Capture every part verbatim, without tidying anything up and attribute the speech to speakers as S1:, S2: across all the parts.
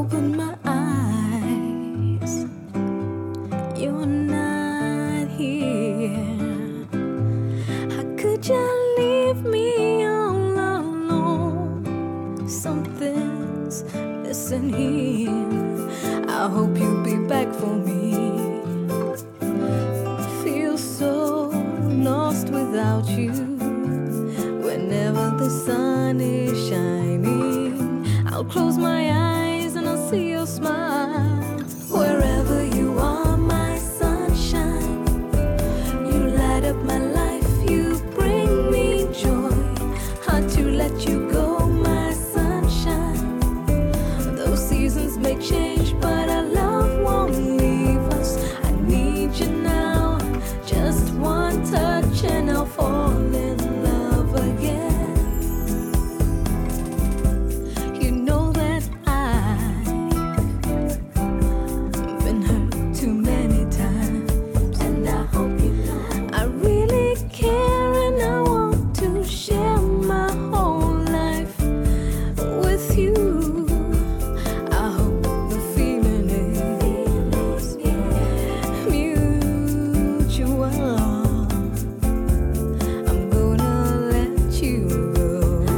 S1: open my eyes, you're not here. How could you leave me all alone? Something's missing here. I hope you'll be back for me. Feel so lost without you. Whenever the sun is shining, I'll close my eyes and I'll see your smile. Wherever you are, my sunshine, you light up my life, you bring me joy. Hard to let you go, my sunshine. Those seasons may change, but our love won't leave us. I need you now, just one touch and I'll fall in love again. You know that I've been hurt too many times, and I hope you know I really care and I want to share my whole life with you. I hope the feeling is mutual. I'm gonna let you go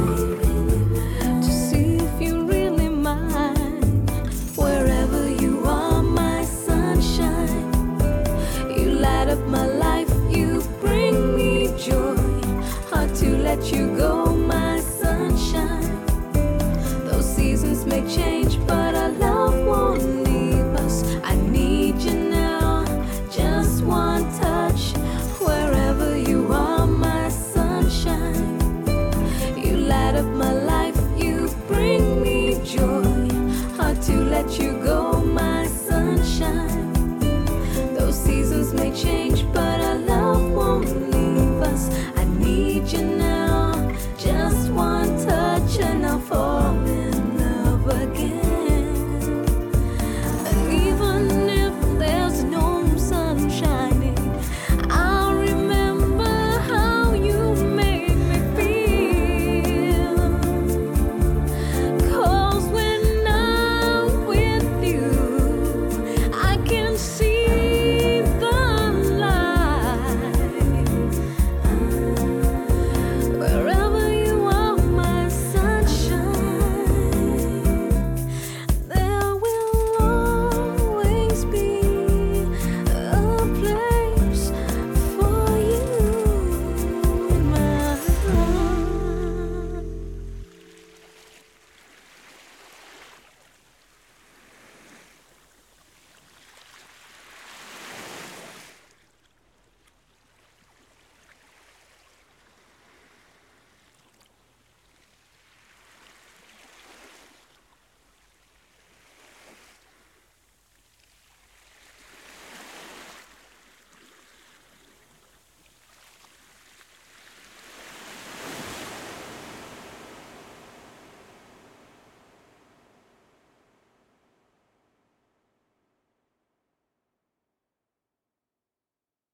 S1: to see if you really mind. Wherever you are, my sunshine, you light up my life, you bring me joy. Hard to let you go, my sunshine. Those seasons may change, but our love won't leave us. I need you now, just one touch. Wherever you are, my sunshine, you light up my life, you bring